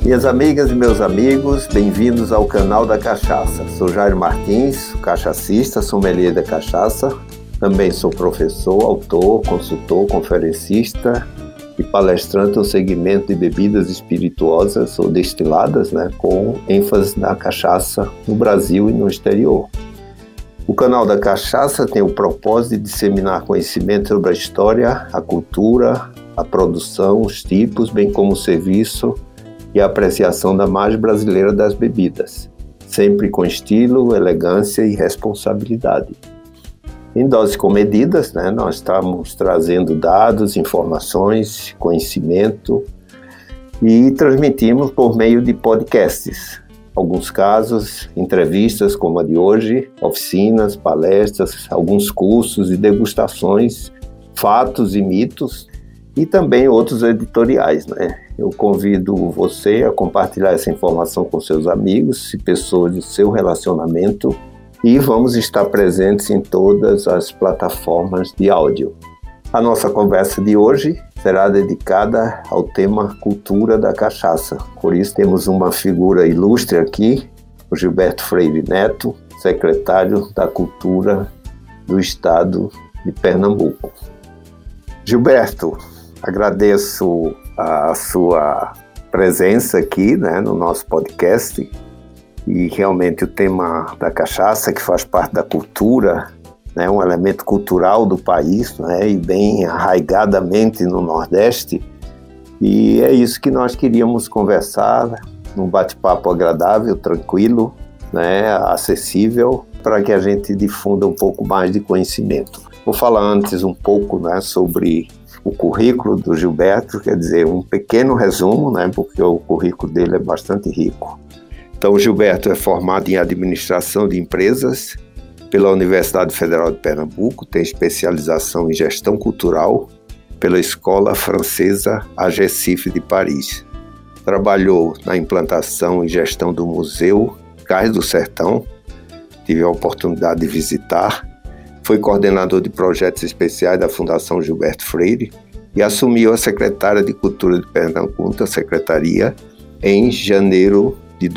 Minhas amigas e meus amigos, bem-vindos ao canal da Cachaça. Sou Jairo Martins, cachacista, sommelier da cachaça. Também sou professor, autor, consultor, conferencista e palestrante no segmento de bebidas espirituosas ou destiladas, com ênfase na cachaça no Brasil e no exterior. O canal da Cachaça tem o propósito de disseminar conhecimento sobre a história, a cultura, a produção, os tipos, bem como o serviço e a apreciação da margem brasileira das bebidas, sempre com estilo, elegância e responsabilidade. Em doses comedidas, nós estamos trazendo dados, informações, conhecimento e transmitimos por meio de podcasts. Alguns casos, entrevistas como a de hoje, oficinas, palestras, alguns cursos e degustações, fatos e mitos e também outros editoriais, Eu convido você a compartilhar essa informação com seus amigos e pessoas do seu relacionamento e vamos estar presentes em todas as plataformas de áudio. A nossa conversa de hoje será dedicada ao tema cultura da cachaça. Por isso temos uma figura ilustre aqui, o Gilberto Freire Neto, secretário da Cultura do Estado de Pernambuco. Gilberto, agradeço a sua presença aqui, no nosso podcast, e realmente o tema da cachaça, que faz parte da cultura, um elemento cultural do país, e bem arraigadamente no Nordeste, e é isso que nós queríamos conversar, num bate-papo agradável, tranquilo, acessível, para que a gente difunda um pouco mais de conhecimento. Vou falar antes um pouco sobre o currículo do Gilberto, quer dizer, um pequeno resumo, porque o currículo dele é bastante rico. Então, o Gilberto é formado em Administração de Empresas pela Universidade Federal de Pernambuco, tem especialização em Gestão Cultural pela Escola Francesa AGECIF de Paris. Trabalhou na implantação e gestão do Museu Cais do Sertão, tive a oportunidade de visitar. Foi coordenador de projetos especiais da Fundação Gilberto Freire e assumiu a secretária de Cultura de Pernambuco, a secretaria, em janeiro de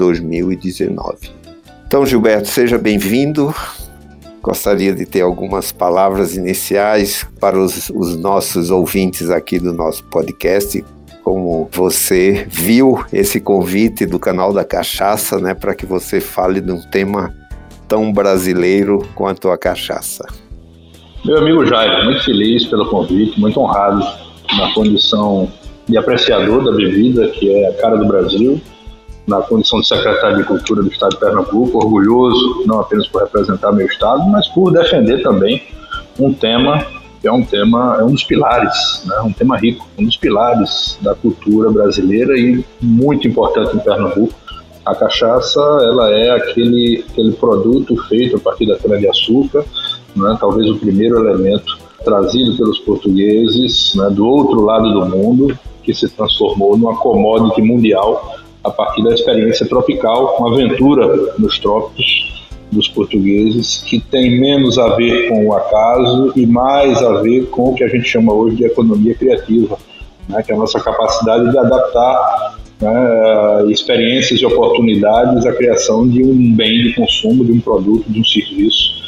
2019. Então, Gilberto, seja bem-vindo. Gostaria de ter algumas palavras iniciais para os nossos ouvintes aqui do nosso podcast. Como você viu esse convite do canal da Cachaça, para que você fale de um tema tão brasileiro quanto a cachaça. Meu amigo Jairo, muito feliz pelo convite, muito honrado na condição de apreciador da bebida, que é a cara do Brasil, na condição de secretário de Cultura do Estado de Pernambuco, orgulhoso não apenas por representar meu estado, mas por defender também um tema que é um dos pilares, um tema rico, um dos pilares da cultura brasileira e muito importante em Pernambuco. A cachaça, ela é aquele produto feito a partir da cana-de-açúcar, talvez o primeiro elemento trazido pelos portugueses, do outro lado do mundo, que se transformou numa commodity mundial a partir da experiência tropical, uma aventura nos trópicos dos portugueses, que tem menos a ver com o acaso e mais a ver com o que a gente chama hoje de economia criativa, que é a nossa capacidade de adaptar experiências e oportunidades à criação de um bem de consumo, de um produto, de um serviço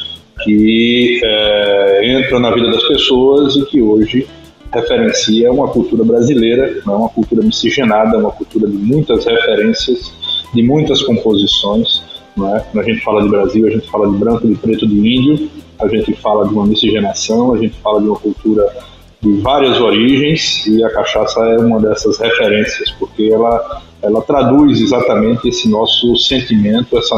que entra na vida das pessoas e que hoje referencia uma cultura brasileira, uma cultura miscigenada, uma cultura de muitas referências, de muitas composições. Quando a gente fala de Brasil, a gente fala de branco, de preto, de índio, a gente fala de uma miscigenação, a gente fala de uma cultura de várias origens, e a cachaça é uma dessas referências, porque ela traduz exatamente esse nosso sentimento, a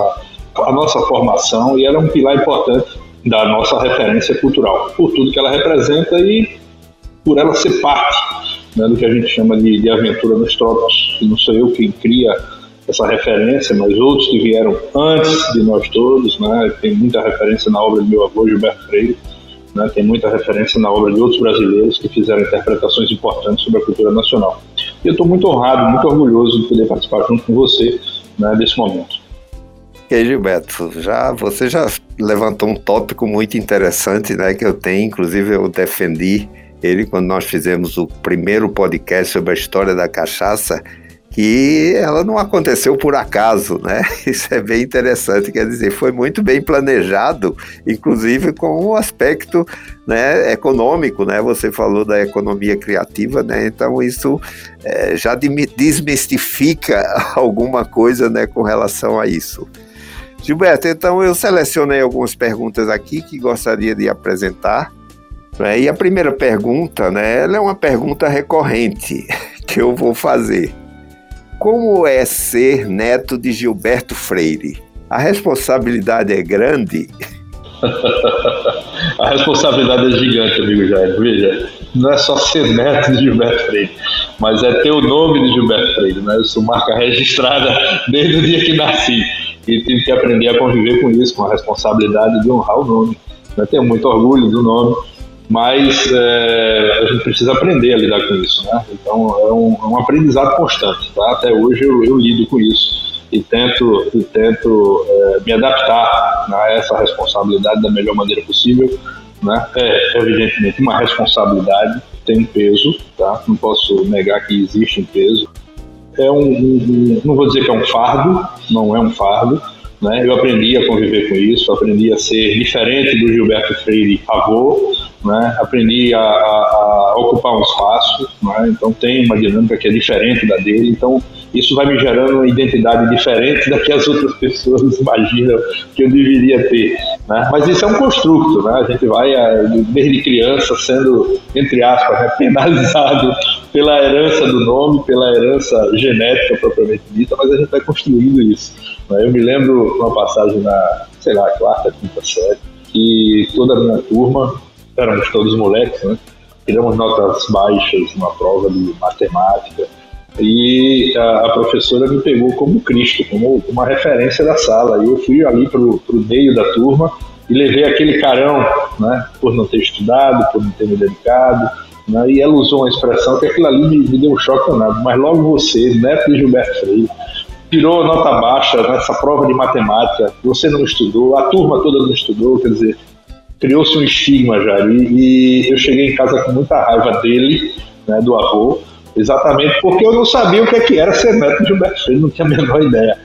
nossa formação, e ela é um pilar importante da nossa referência cultural, por tudo que ela representa e por ela ser parte do que a gente chama de aventura nos trópicos. E não sou eu quem cria essa referência, mas outros que vieram antes de nós todos, tem muita referência na obra do meu avô Gilberto Freire, tem muita referência na obra de outros brasileiros que fizeram interpretações importantes sobre a cultura nacional. E eu estou muito honrado, muito orgulhoso de poder participar junto com você desse momento. E aí, Gilberto, você já levantou um tópico muito interessante, que eu tenho, inclusive eu defendi ele quando nós fizemos o primeiro podcast sobre a história da cachaça, que ela não aconteceu por acaso, né? Isso é bem interessante, quer dizer, foi muito bem planejado, inclusive com o aspecto, né, econômico, né? Você falou da economia criativa, né? Então isso já desmistifica alguma coisa, né, com relação a isso. Gilberto, então eu selecionei algumas perguntas aqui que gostaria de apresentar, né? E a primeira pergunta, né, ela é uma pergunta recorrente que eu vou fazer. Como é ser neto de Gilberto Freire? A responsabilidade é grande? A responsabilidade é gigante, amigo Jair. Veja, não é só ser neto de Gilberto Freire, mas é ter o nome de Gilberto Freire, né? Eu sou marca registrada desde o dia que nasci e tive que aprender a conviver com isso, com a responsabilidade de honrar o nome. Eu tenho muito orgulho do nome, mas a gente precisa aprender a lidar com isso, né? Então é um aprendizado constante, tá? Até hoje eu lido com isso e tento me adaptar, né, a essa responsabilidade da melhor maneira possível, né? Evidentemente uma responsabilidade tem um peso, tá? Não posso negar que existe um peso. Não vou dizer que é um fardo, não é um fardo, né? Eu aprendi a conviver com isso, aprendi a ser diferente do Gilberto Freire avô, né? Aprendi a ocupar um espaço, né? Então tem uma dinâmica que é diferente da dele, então isso vai me gerando uma identidade diferente da que as outras pessoas imaginam que eu deveria ter, né? Mas isso é um construto, né? A gente vai desde criança sendo, entre aspas, né, penalizado pela herança do nome, pela herança genética propriamente dita, mas a gente vai construindo isso, né? Eu me lembro de uma passagem na, quarta, quinta série, que toda a minha turma, éramos todos moleques, né? Tiramos notas baixas numa prova de matemática e a professora me pegou como Cristo, como uma referência da sala. E eu fui ali pro meio da turma e levei aquele carão, né? Por não ter estudado, por não ter me dedicado, né? E ela usou uma expressão que aquilo ali me deu um choque danado. Mas logo você, neto de Gilberto Freire, tirou nota baixa nessa prova de matemática, você não estudou, a turma toda não estudou, quer dizer, criou-se um estigma já, e eu cheguei em casa com muita raiva dele, né, do avô, exatamente porque eu não sabia o que era ser neto de Gilberto Freire, não tinha a menor ideia.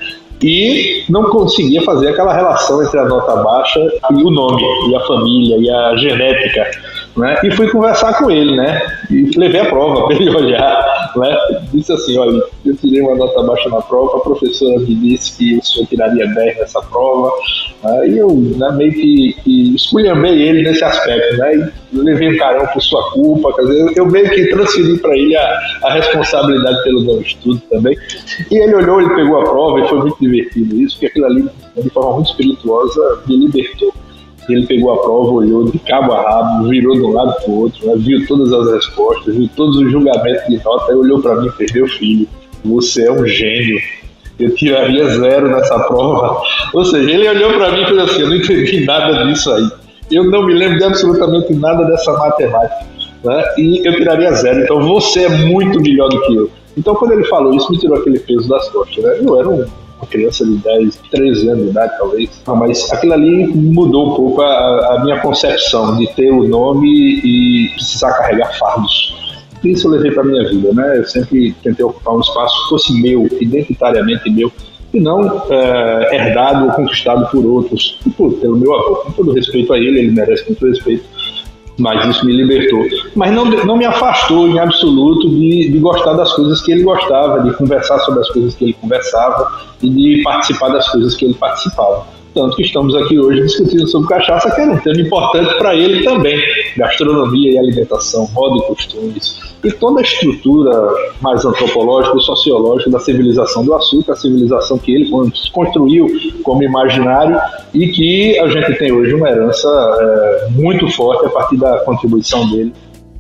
E não conseguia fazer aquela relação entre a nota baixa e o nome, e a família, e a genética, né? E fui conversar com ele, né? E levei a prova para ele olhar, né? Disse assim, olha, eu tirei uma nota baixa na prova, a professora me disse que o senhor tiraria 10 nessa prova, né? E eu, né, meio que esculhambei ele nesse aspecto, né? E levei o carão por sua culpa, quer dizer, eu meio que transferi para ele a responsabilidade pelo não estudo também. E ele olhou, ele pegou a prova e foi muito divertido isso, porque aquilo ali, de forma muito espirituosa, me libertou. Ele pegou a prova, olhou de cabo a rabo, virou de um lado para o outro, né? Viu todas as respostas, viu todos os julgamentos de nota, aí olhou para mim e fez: meu filho, você é um gênio, eu tiraria 0 nessa prova. Ou seja, ele olhou para mim e fez assim: eu não entendi nada disso aí, eu não me lembro de absolutamente nada dessa matemática, né? E eu tiraria 0, então você é muito melhor do que eu. Então quando ele falou isso, me tirou aquele peso das costas, né? Eu era uma criança de 10, 13 anos de idade, talvez. Mas aquilo ali mudou um pouco a minha concepção de ter o nome e precisar carregar fardos. Isso eu levei para a minha vida, né? Eu sempre tentei ocupar um espaço que fosse meu, identitariamente meu, e não herdado ou conquistado por outros, pelo meu avô. Com todo respeito a ele merece muito respeito, mas isso me libertou. Mas não me afastou em absoluto de gostar das coisas que ele gostava, de conversar sobre as coisas que ele conversava e de participar das coisas que ele participava. Tanto que estamos aqui hoje discutindo sobre cachaça, que era um tema importante para ele também. Gastronomia e alimentação, moda e costumes, e toda a estrutura mais antropológica e sociológica da civilização do açúcar, a civilização que ele construiu como imaginário e que a gente tem hoje uma herança muito forte a partir da contribuição dele.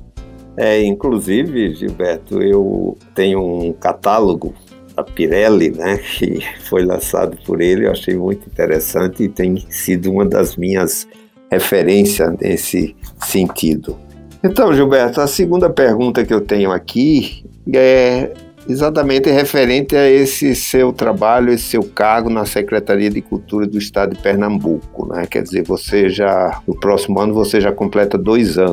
Inclusive, Gilberto, eu tenho um catálogo da Pirelli, né, que foi lançado por ele, eu achei muito interessante e tem sido uma das minhas referências nesse sentido. Então, Gilberto, a segunda pergunta que eu tenho aqui é exatamente referente a esse seu trabalho, esse seu cargo na Secretaria de Cultura do Estado de Pernambuco, né? Quer dizer, no próximo ano você já completa 2 anos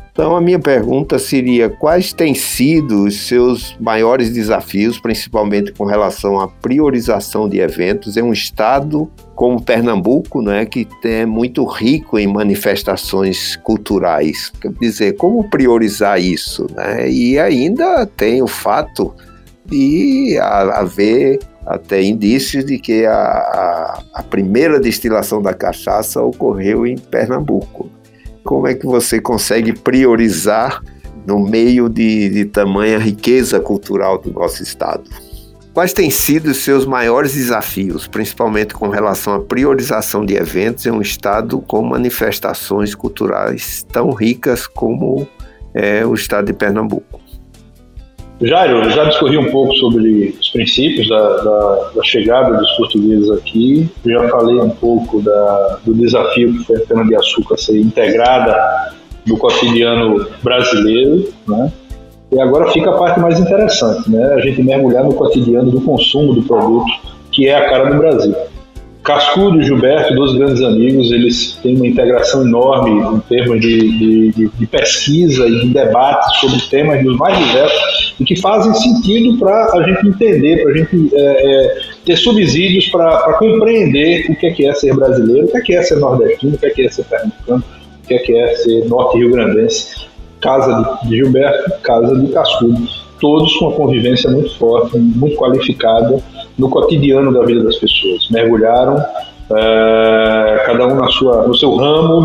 Então, a minha pergunta seria: quais têm sido os seus maiores desafios, principalmente com relação à priorização de eventos em um estado como Pernambuco, né, que é muito rico em manifestações culturais? Quer dizer, como priorizar isso, né? E ainda tem o fato de haver até indícios de que a primeira destilação da cachaça ocorreu em Pernambuco. Como é que você consegue priorizar no meio de tamanha riqueza cultural do nosso estado? Quais têm sido os seus maiores desafios, principalmente com relação à priorização de eventos em um estado com manifestações culturais tão ricas como é o estado de Pernambuco? Jairo, eu já discorri um pouco sobre os princípios da chegada dos portugueses aqui, já falei um pouco do desafio que foi a cana-de-açúcar ser integrada no cotidiano brasileiro, né? E agora fica a parte mais interessante, né? A gente mergulhar no cotidiano do consumo do produto, que é a cara do Brasil. Cascudo e Gilberto, dois grandes amigos, eles têm uma integração enorme em termos de pesquisa e de debate sobre temas dos mais diversos e que fazem sentido para a gente entender, para a gente ter subsídios para compreender o que é ser brasileiro, o que é ser nordestino, o que é ser pernambucano, o que é ser norte-rio-grandense. Casa de Gilberto, casa de Cascudo, todos com uma convivência muito forte, muito qualificada no cotidiano da vida das pessoas. Mergulharam, cada um no seu ramo,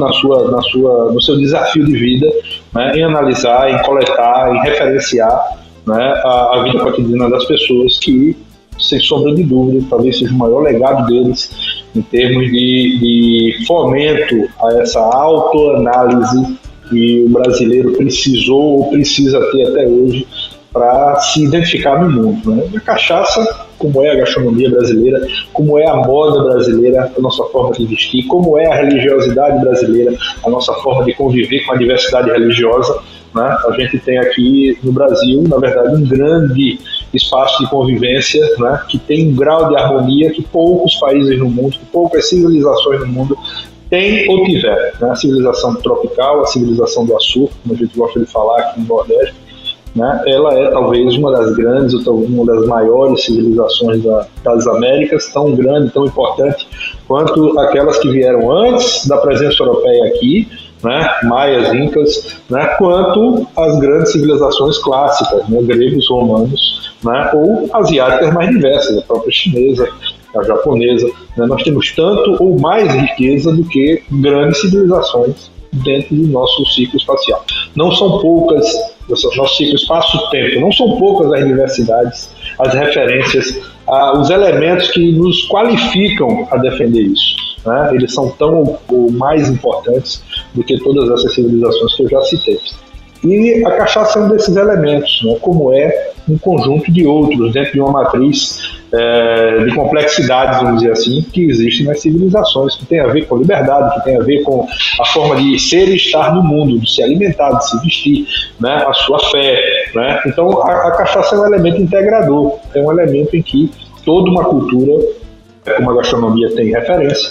no seu desafio de vida, né, em analisar, em coletar, em referenciar, né, a vida cotidiana das pessoas, que, sem sombra de dúvida, talvez seja o maior legado deles em termos de fomento a essa autoanálise que o brasileiro precisou ou precisa ter até hoje para se identificar no mundo, né? A cachaça, como é a gastronomia brasileira, como é a moda brasileira, a nossa forma de vestir, como é a religiosidade brasileira, a nossa forma de conviver com a diversidade religiosa, né? A gente tem aqui no Brasil, na verdade, um grande espaço de convivência, né, que tem um grau de harmonia que poucos países no mundo, que poucas civilizações no mundo tem ou tiver, né? A civilização tropical, a civilização do açúcar, como a gente gosta de falar aqui no Nordeste, né? Ela é talvez uma das grandes, ou uma das maiores civilizações das Américas, tão grande, tão importante quanto aquelas que vieram antes da presença europeia aqui, né? Maias, incas, né? Quanto as grandes civilizações clássicas, né? Gregos, romanos, né? Ou asiáticas mais diversas, a própria chinesa, a japonesa, né? Nós temos tanto ou mais riqueza do que grandes civilizações dentro do nosso ciclo espacial. Não são poucas, nosso ciclo espaço-tempo, não são poucas as diversidades, as referências, os elementos que nos qualificam a defender isso, né? Eles são tão ou mais importantes do que todas essas civilizações que eu já citei. E a cachaça é um desses elementos, né? Como é um conjunto de outros, dentro de uma matriz de complexidades, vamos dizer assim, que existem nas civilizações, que tem a ver com liberdade, que tem a ver com a forma de ser e estar no mundo, de se alimentar, de se vestir, né? A sua fé, né? Então a cachaça é um elemento integrador, é um elemento em que toda uma cultura, como a gastronomia tem referência,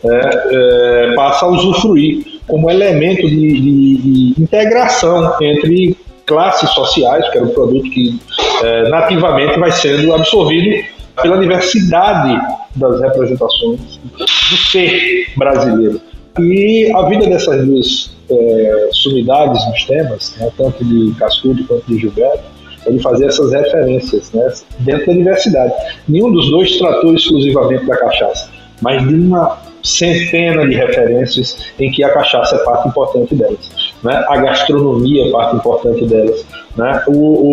passa a usufruir como elemento de integração entre classes sociais, que era um produto que nativamente vai sendo absorvido pela diversidade das representações do ser brasileiro. E a vida dessas duas sumidades nos temas, né, tanto de Cascudo quanto de Gilberto, é de fazer essas referências, né, dentro da diversidade. Nenhum dos dois tratou exclusivamente da cachaça, mas de uma centena de referências em que a cachaça é parte importante delas, né? A gastronomia é parte importante delas, né?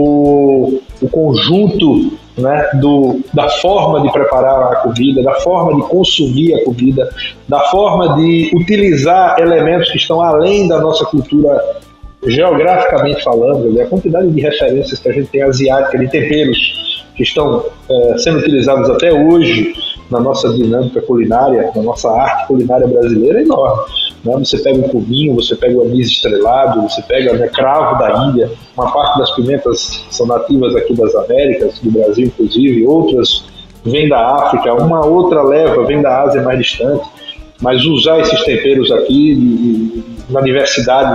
O conjunto, né, da forma de preparar a comida, da forma de consumir a comida, da forma de utilizar elementos que estão além da nossa cultura geograficamente falando, a quantidade de referências que a gente tem asiática, de temperos que estão sendo utilizados até hoje na nossa dinâmica culinária, na nossa arte culinária brasileira, é enorme, né? Você pega o cominho, você pega o anis estrelado, você pega, né, cravo da Índia, uma parte das pimentas são nativas aqui das Américas, do Brasil inclusive, outras vêm da África, uma outra leva vem da Ásia mais distante, mas usar esses temperos aqui na diversidade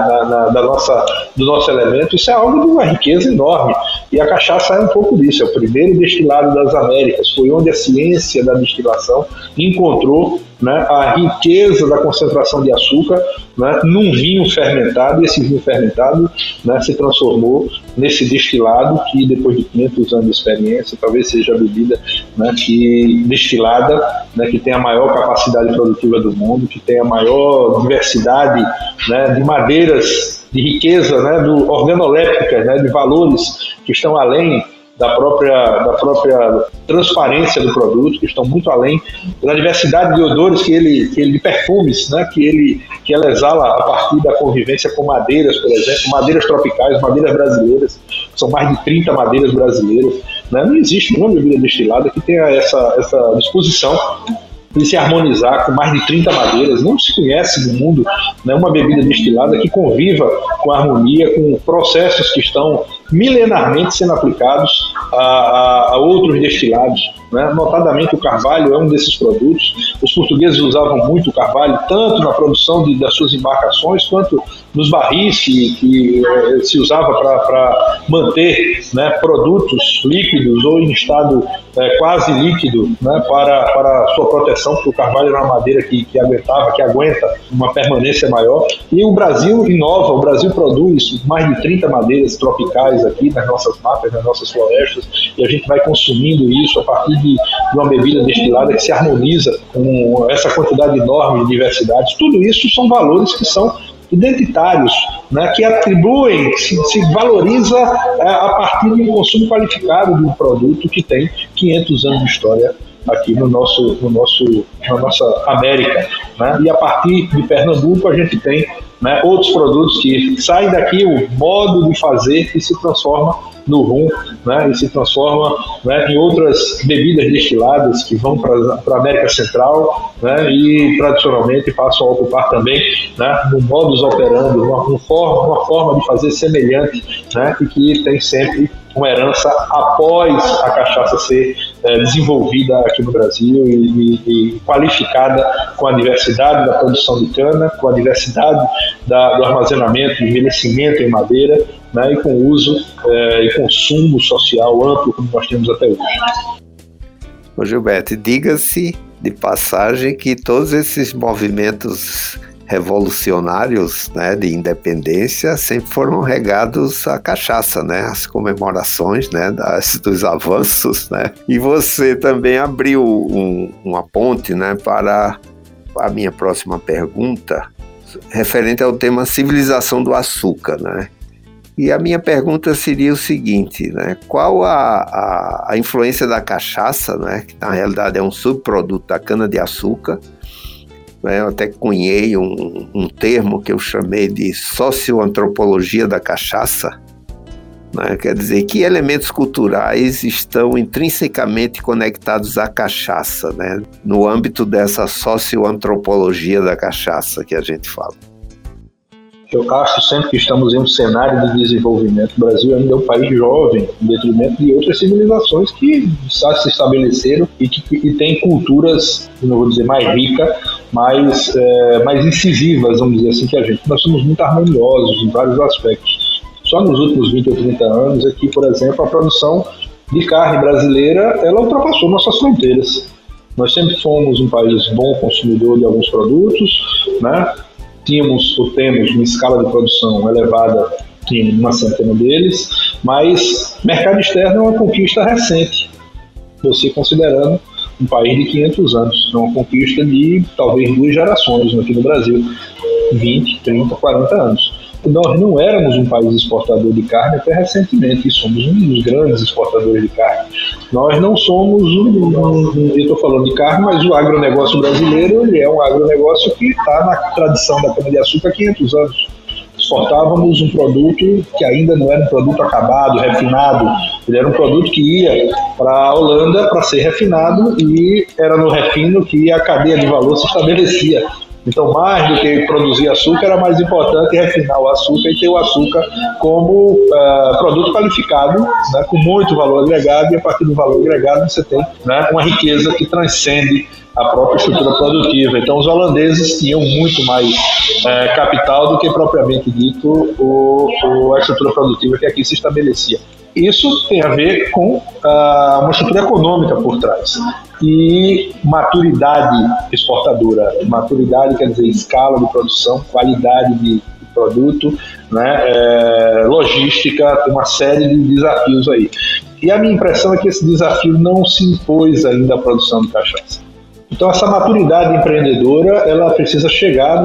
do nosso elemento, isso é algo de uma riqueza enorme. E a cachaça é um pouco disso, é o primeiro destilado das Américas, foi onde a ciência da destilação encontrou, né, a riqueza da concentração de açúcar, né, num vinho fermentado, e esse vinho fermentado, né, se transformou nesse destilado que, depois de 500 anos de experiência, talvez seja a bebida, né, destilada, né, que tem a maior capacidade produtiva do mundo, que tem a maior diversidade, né, de madeiras, de riqueza, né, organolépticas, né, de valores que estão além da própria transparência do produto, que estão muito além da diversidade de odores de perfumes, né, que ela exala a partir da convivência com madeiras, por exemplo, madeiras tropicais, madeiras brasileiras, são mais de 30 madeiras brasileiras, né? Não existe nenhuma bebida destilada que tenha essa disposição de se harmonizar com mais de 30 madeiras. Não se conhece no mundo, né, uma bebida destilada que conviva com harmonia, com processos que estão milenarmente sendo aplicados a outros destilados, né? Notadamente o carvalho é um desses produtos. Os portugueses usavam muito o carvalho, tanto na produção das suas embarcações, quanto nos barris que se usava para manter, né, produtos líquidos ou em estado quase líquido, né, para sua proteção, porque o carvalho era uma madeira que aguenta uma permanência maior. E o Brasil inova, o Brasil produz mais de 30 madeiras tropicais aqui nas nossas matas, nas nossas florestas, e a gente vai consumindo isso a partir de uma bebida destilada que se harmoniza com essa quantidade enorme de diversidades. Tudo isso são valores que são identitários, né, que atribuem, se valoriza a partir de um consumo qualificado de um produto que tem 500 anos de história aqui na nossa América, né? E a partir de Pernambuco a gente tem, né, outros produtos que saem daqui, o modo de fazer, e se transforma no rum, né, e se transforma, né, em outras bebidas destiladas que vão para a América Central, né, e tradicionalmente passam a ocupar também, né, no modus operandi, uma forma de fazer semelhante, né, e que tem sempre uma herança após a cachaça ser desenvolvida aqui no Brasil e qualificada com a diversidade da produção de cana, com a diversidade do armazenamento e envelhecimento em madeira, né, e com uso e consumo social amplo como nós temos até hoje. Ô Gilberto, diga-se de passagem que todos esses movimentos revolucionários, né, de independência sempre foram regados à cachaça, né, as comemorações, né, dos avanços, né, e você também abriu uma ponte, né, para a minha próxima pergunta referente ao tema civilização do açúcar, né. E a minha pergunta seria o seguinte, né, qual a influência da cachaça, né, que na realidade é um subproduto da cana-de-açúcar. Eu até cunhei um termo que eu chamei de socioantropologia da cachaça, né? Quer dizer, que elementos culturais estão intrinsecamente conectados à cachaça, né? No âmbito dessa socioantropologia da cachaça que a gente fala. Eu acho sempre que estamos em um cenário de desenvolvimento. O Brasil ainda é um país jovem, em detrimento de outras civilizações que se estabeleceram e que têm culturas, não vou dizer mais ricas, mais incisivas, vamos dizer assim, que a gente. Nós somos muito harmoniosos em vários aspectos. Só nos últimos 20 ou 30 anos aqui, por exemplo, a produção de carne brasileira, ela ultrapassou nossas fronteiras. Nós sempre fomos um país bom consumidor de alguns produtos, né? Temos uma escala de produção elevada em uma centena deles, mas mercado externo é uma conquista recente, você considerando um país de 500 anos, é uma conquista de talvez 2 gerações aqui no Brasil, 20, 30, 40 anos. Nós não éramos um país exportador de carne até recentemente, e somos um dos grandes exportadores de carne. Nós não somos eu estou falando de carne, mas o agronegócio brasileiro ele é um agronegócio que está na tradição da cana-de-açúcar há 500 anos. Exportávamos um produto que ainda não era um produto acabado, refinado, ele era um produto que ia para a Holanda para ser refinado, e era no refino que a cadeia de valor se estabelecia. Então, mais do que produzir açúcar, era mais importante refinar o açúcar e ter o açúcar como produto qualificado, né, com muito valor agregado, e a partir do valor agregado você tem, né, uma riqueza que transcende a própria estrutura produtiva. Então, os holandeses tinham muito mais capital do que propriamente dito a estrutura produtiva que aqui se estabelecia. Isso tem a ver com uma estrutura econômica por trás e maturidade exportadora. Maturidade quer dizer escala de produção, qualidade de produto, né, logística, tem uma série de desafios aí. E a minha impressão é que esse desafio não se impôs ainda à produção de cachaça. Então, essa maturidade empreendedora, ela precisa chegar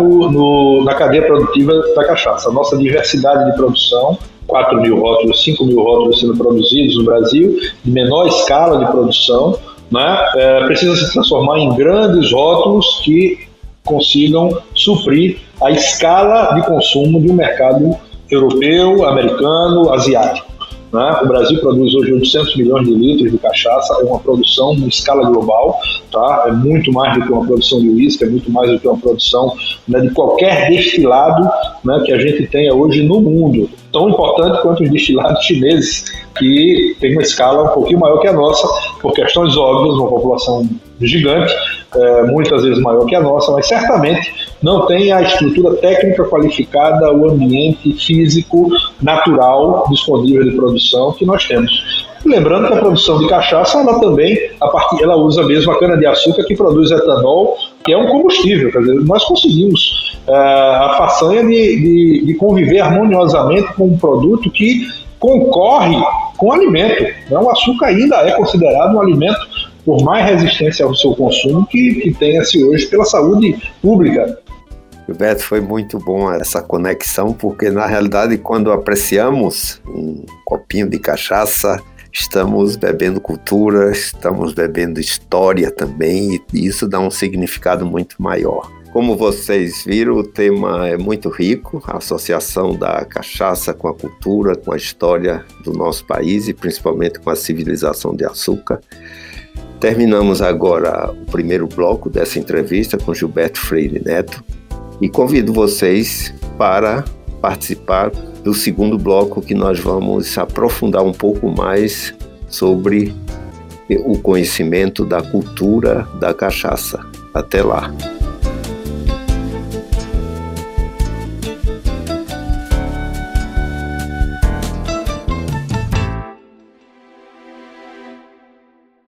na cadeia produtiva da cachaça. A nossa diversidade de produção, 4 mil rótulos, 5 mil rótulos sendo produzidos no Brasil, de menor escala de produção, né, precisa se transformar em grandes rótulos que consigam suprir a escala de consumo de um mercado europeu, americano, asiático. O Brasil produz hoje 800 milhões de litros de cachaça, é uma produção em escala global, tá? É muito mais do que uma produção de uísque, é muito mais do que uma produção, né, de qualquer destilado, né, que a gente tenha hoje no mundo. Tão importante quanto os destilados chineses, que tem uma escala um pouquinho maior que a nossa, por questões óbvias, uma população gigante, muitas vezes maior que a nossa, mas certamente não tem a estrutura técnica qualificada, o ambiente físico, natural, disponível de produção que nós temos. Lembrando que a produção de cachaça, ela também, ela usa mesmo a cana-de-açúcar que produz etanol, que é um combustível. Quer dizer, nós conseguimos a façanha de conviver harmoniosamente com um produto que concorre com o alimento. O açúcar ainda é considerado um alimento por mais resistência ao seu consumo que tenha-se hoje pela saúde pública. Gilberto, foi muito bom essa conexão, porque na realidade quando apreciamos um copinho de cachaça, estamos bebendo cultura, estamos bebendo história também, e isso dá um significado muito maior. Como vocês viram, o tema é muito rico, a associação da cachaça com a cultura, com a história do nosso país e principalmente com a civilização de açúcar. Terminamos agora o primeiro bloco dessa entrevista com Gilberto Freire Neto e convido vocês para participar do segundo bloco, que nós vamos aprofundar um pouco mais sobre o conhecimento da cultura da cachaça. Até lá!